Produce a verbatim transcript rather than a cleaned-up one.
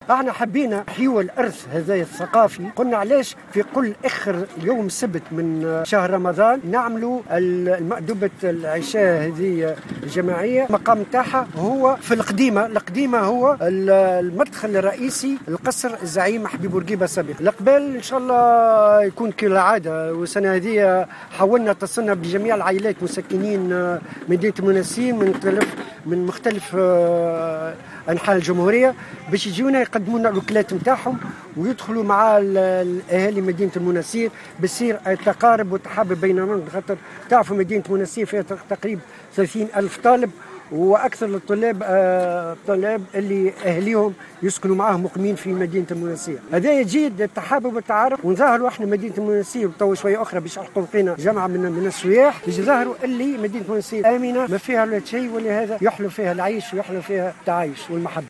احنا حبينا حيوى الارث هذا الثقافي. قلنا علاش في كل اخر يوم سبت من شهر رمضان نعملوا المأدبة العشاء هذه الجماعيه. المقام نتاعها هو في القديمه. القديمه هو المدخل الرئيسي لقصر الزعيم حبيب بورقيبه سابقا. القبال ان شاء الله يكون كالعاده، والسنه هذه حاولنا اتصلنا بجميع العائلات مسكنين مدينه المنسيين من مختلف من مختلف انحاء الجمهوريه باش يجونا يقدموا لنا الوكالات نتاعهم ويدخلوا مع الاهالي مدينه المنسير بصير التقارب والتحابب بيننا. خاطر تعرفوا مدينه المنسير فيها تقريبا ثلاثين ألف طالب، واكثر الطلاب الطلاب اللي اهليهم يسكنوا معاهم مقيمين في مدينه المنسير. هذا يجيد التحابب والتعارف، ونظهروا احنا مدينه المنسير تو شويه اخرى باش يحققوا فينا جماعه من من السياح باش يظهروا اللي مدينه المنسير امنه ما فيها ولا شيء، ولهذا يحلو فيها العيش ويحلو فيها التعايش والمحبه.